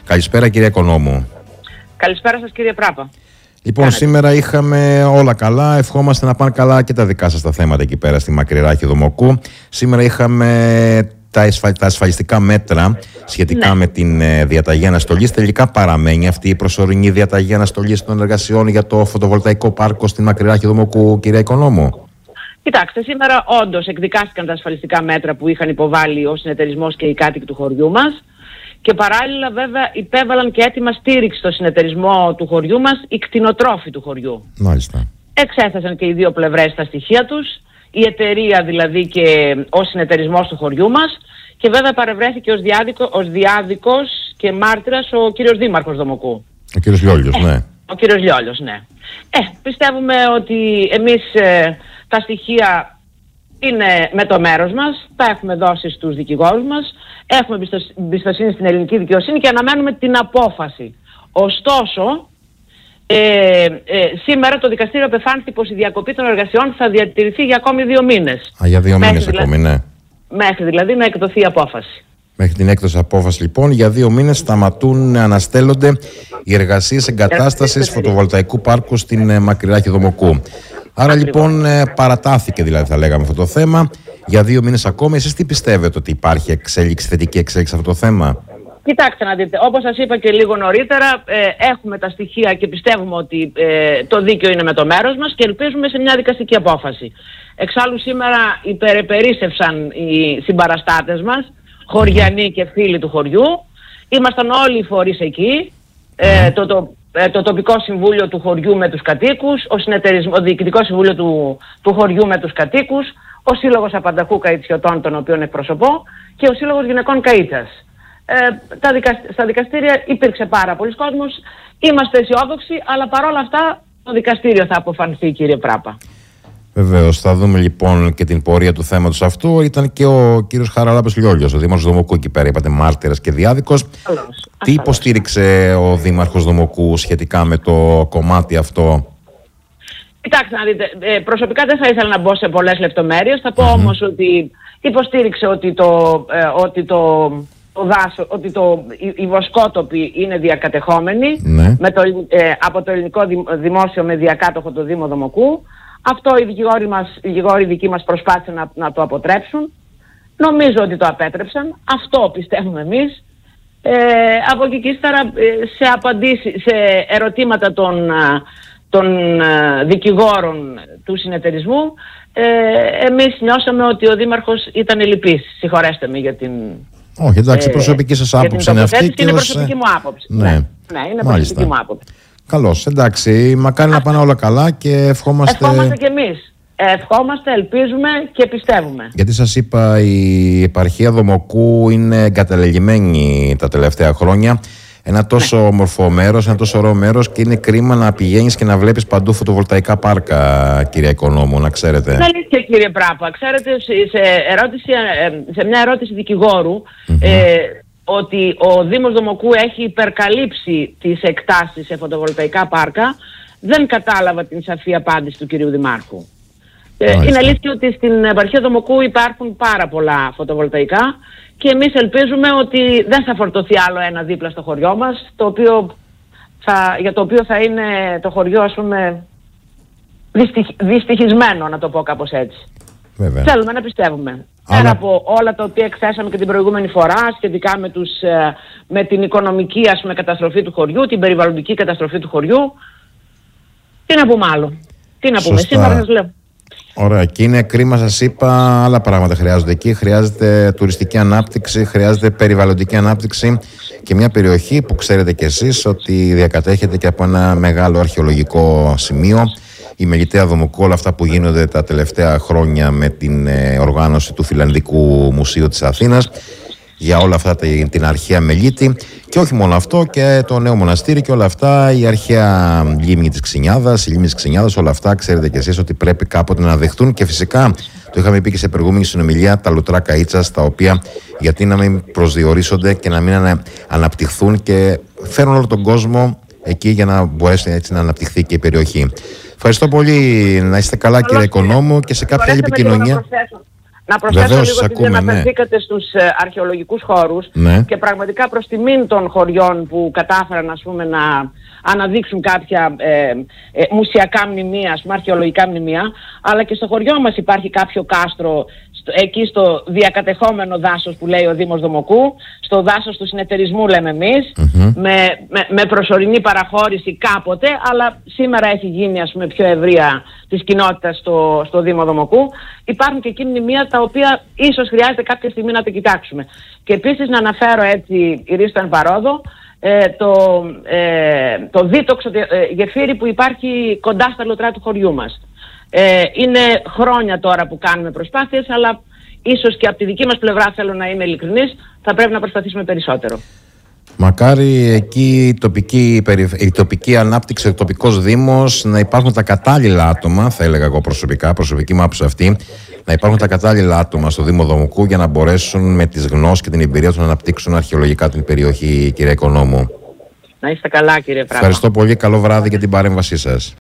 Καλησπέρα κύριε Οικονόμου. Καλησπέρα σας κύριε Πράπα. Λοιπόν, σήμερα είχαμε όλα καλά. Ευχόμαστε να πάνε καλά και τα δικά σας τα θέματα εκεί πέρα στη Μακρυράχη Δομοκού. Σήμερα είχαμε τα ασφαλιστικά μέτρα σχετικά με την διαταγή αναστολής. Τελικά παραμένει αυτή η προσωρινή διαταγή αναστολής των εργασιών για το φωτοβολταϊκό πάρκο στην Μακρυράχη Δομοκού, κυρία Οικονόμου? Κοιτάξτε, σήμερα όντως εκδικάστηκαν τα ασφαλιστικά μέτρα που είχαν υποβάλει ο συνεταιρισμός και οι κάτοικοι του χωριού μας. Και παράλληλα βέβαια υπέβαλαν και έτοιμα στήριξη στο συνεταιρισμό του χωριού μας οι κτηνοτρόφοι του χωριού. Μάλιστα. Εξέθεσαν και οι δύο πλευρές τα στοιχεία τους, η εταιρεία δηλαδή και ο συνεταιρισμός του χωριού μας, και βέβαια παρευρέθηκε ως διάδικος και μάρτυρας ο κύριος Δήμαρχος Δομοκού. Ο κύριος Λιόλιος, ναι. Ο κύριος Λιόλιος, ναι. Πιστεύουμε ότι εμείς τα στοιχεία είναι με το μέρος μας, τα έχουμε δώσει στους δικηγόρους μας, έχουμε εμπιστοσύνη στην ελληνική δικαιοσύνη και αναμένουμε την απόφαση. Ωστόσο, σήμερα το δικαστήριο απεφάνθη πως η διακοπή των εργασιών θα διατηρηθεί για ακόμη 2 μήνες. Για 2 μήνες ακόμη, ναι. Μέχρι δηλαδή να εκδοθεί η απόφαση. Μέχρι την έκδοση απόφαση λοιπόν, για 2 μήνες σταματούν να αναστέλλονται οι εργασίες εγκατάστασης φωτοβολταϊκού πάρκου στην Μακρυράχη Δομοκού. Άρα λοιπόν παρατάθηκε δηλαδή, θα λέγαμε, αυτό το θέμα για 2 μήνες ακόμα. Εσείς τι πιστεύετε, ότι υπάρχει εξέλιξη, θετική εξέλιξη σε αυτό το θέμα? Κοιτάξτε να δείτε, όπως σας είπα και λίγο νωρίτερα, έχουμε τα στοιχεία και πιστεύουμε ότι το δίκαιο είναι με το μέρος μας και ελπίζουμε σε μια δικαστική απόφαση. Εξάλλου σήμερα υπερεπερίσσευσαν οι συμπαραστάτες μας, χωριανοί και φίλοι του χωριού. Ήμασταν όλοι οι φορείς εκεί, το τοπικό συμβούλιο του χωριού με τους κατοίκους, ο διοικητικό συμβούλιο του χωριού με τους κατοίκους, ο Σύλλογος Απανταχού Καϊτσιωτών, τον οποίον εκπροσωπώ, και ο Σύλλογος Γυναικών Καΐτσας. Στα δικαστήρια υπήρξε πάρα πολλοί κόσμος, είμαστε αισιόδοξοι, αλλά παρόλα αυτά το δικαστήριο θα αποφανθεί, κύριε Πράπα. Βεβαίως, θα δούμε λοιπόν και την πορεία του θέματος αυτού. Ήταν και ο κύριος Χαραλάμπης Λιόλιος, ο Δήμαρχος Δομοκού, εκεί πέρα, είπατε, μάρτυρας και διάδικος. Τι υποστήριξε ο Δήμαρχος Δομοκού σχετικά με το κομμάτι αυτό? Κοιτάξτε να δείτε, προσωπικά δεν θα ήθελα να μπω σε πολλές λεπτομέρειες. Θα πω όμως ότι υποστήριξε ότι οι βοσκότοποι είναι διακατεχόμενοι από το ελληνικό δημόσιο με διακάτοχο το Δήμο Δομοκού. Αυτό οι δικηγόροι δικοί μας προσπάθησαν να το αποτρέψουν. Νομίζω ότι το απέτρεψαν. Αυτό πιστεύουμε εμείς. Από εκεί και ύστερα σε ερωτήματα των δικηγόρων του συνεταιρισμού, εμείς νιώσαμε ότι ο Δήμαρχος ήταν λυπής. Συγχωρέστε με για την... Όχι, εντάξει, προσωπική σας άποψη είναι αυτή. Είναι προσωπική μου άποψη. Ναι, είναι προσωπική μου άποψη. Καλώς, εντάξει, μακάρι να πάνε όλα καλά και ευχόμαστε... Ευχόμαστε κι εμείς. Ευχόμαστε, ελπίζουμε και πιστεύουμε. Γιατί σας είπα, η επαρχία Δομοκού είναι εγκαταλελειμμένη τα τελευταία χρόνια. Ένα τόσο όμορφο μέρος, ένα τόσο ωραίο μέρος, και είναι κρίμα να πηγαίνεις και να βλέπεις παντού φωτοβολταϊκά πάρκα, κυρία Οικονόμου, να ξέρετε. Είναι αλήθεια, κύριε Πράπα. Ξέρετε, σε μια ερώτηση δικηγόρου, ότι ο Δήμος Δομοκού έχει υπερκαλύψει τις εκτάσεις σε φωτοβολταϊκά πάρκα, δεν κατάλαβα την σαφή απάντηση του κυρίου Δημάρχου. Είναι αλήθεια ότι στην επαρχία Δομοκού υπάρχουν πάρα πολλά φωτοβολταϊκά και εμείς ελπίζουμε ότι δεν θα φορτωθεί άλλο ένα δίπλα στο χωριό μας, για το οποίο θα είναι το χωριό, ας πούμε, δυστυχισμένο, να το πω κάπως έτσι. Βέβαια. Θέλουμε να πιστεύουμε. Πέρα από όλα τα οποία εκθέσαμε και την προηγούμενη φορά σχετικά με την οικονομική, ας πούμε, καταστροφή του χωριού, την περιβαλλοντική καταστροφή του χωριού, τι να πούμε άλλο? Τι να πούμε? Σήμερα σας λέω. Ωραία, και είναι κρίμα, σας είπα, άλλα πράγματα χρειάζονται εκεί. Χρειάζεται τουριστική ανάπτυξη, χρειάζεται περιβαλλοντική ανάπτυξη και μια περιοχή που ξέρετε κι εσείς ότι διακατέχεται και από ένα μεγάλο αρχαιολογικό σημείο. Η Μελιτέα Δομοκού, όλα αυτά που γίνονται τα τελευταία χρόνια με την οργάνωση του Φιλανδικού Μουσείου της Αθήνας, για όλα αυτά την αρχαία Μελίτη, και όχι μόνο αυτό, και το νέο μοναστήρι και όλα αυτά, η αρχαία λίμνη της Ξινιάδας, όλα αυτά ξέρετε κι εσείς ότι πρέπει κάποτε να δεχτούν, και φυσικά το είχαμε πει και σε προηγούμενη συνομιλία, τα λουτρά καΐτσας, τα οποία γιατί να μην προσδιορίσονται και να μην αναπτυχθούν και φέρουν όλο τον κόσμο εκεί για να μπορέσει έτσι να αναπτυχθεί και η περιοχή. Ευχαριστώ πολύ, να είστε καλά, κύριε Οικονόμου, και σε κάποια άλλη επικοινωνία. Να προσθέσω λίγο ότι αναφερθήκατε στους αρχαιολογικούς χώρους και πραγματικά προς τιμήν των χωριών που κατάφεραν, ας πούμε, να αναδείξουν κάποια μουσιακά μνημεία, ας πούμε, αρχαιολογικά μνημεία, αλλά και στο χωριό μας υπάρχει κάποιο κάστρο εκεί στο διακατεχόμενο δάσος που λέει ο Δήμος Δομοκού, στο δάσος του συνεταιρισμού λέμε εμείς, με προσωρινή παραχώρηση κάποτε, αλλά σήμερα έχει γίνει, ας πούμε, πιο ευρεία της κοινότητας στο Δήμο Δομοκού. Υπάρχουν και εκεί μνημεία τα οποία ίσως χρειάζεται κάποια στιγμή να τα κοιτάξουμε. Και επίσης να αναφέρω έτσι, ηρίστο εν παρόδο, το δίτοξο γεφύρι που υπάρχει κοντά στα λωτρά του χωριού μας. Είναι χρόνια τώρα που κάνουμε προσπάθειες, αλλά ίσως και από τη δική μας πλευρά, θέλω να είμαι ειλικρινής, θα πρέπει να προσπαθήσουμε περισσότερο. Μακάρι εκεί η τοπική ανάπτυξη, ο τοπικός δήμος, να υπάρχουν τα κατάλληλα άτομα, θα έλεγα εγώ προσωπική μου άποψη αυτή, να υπάρχουν τα κατάλληλα άτομα στο Δήμο Δομοκού για να μπορέσουν με τις γνώσεις και την εμπειρία τους να αναπτύξουν αρχαιολογικά την περιοχή, κυρία Οικονόμου. Να είστε καλά, κύριε Φράγκα. Ευχαριστώ πολύ, καλό βράδυ για την παρέμβασή σας.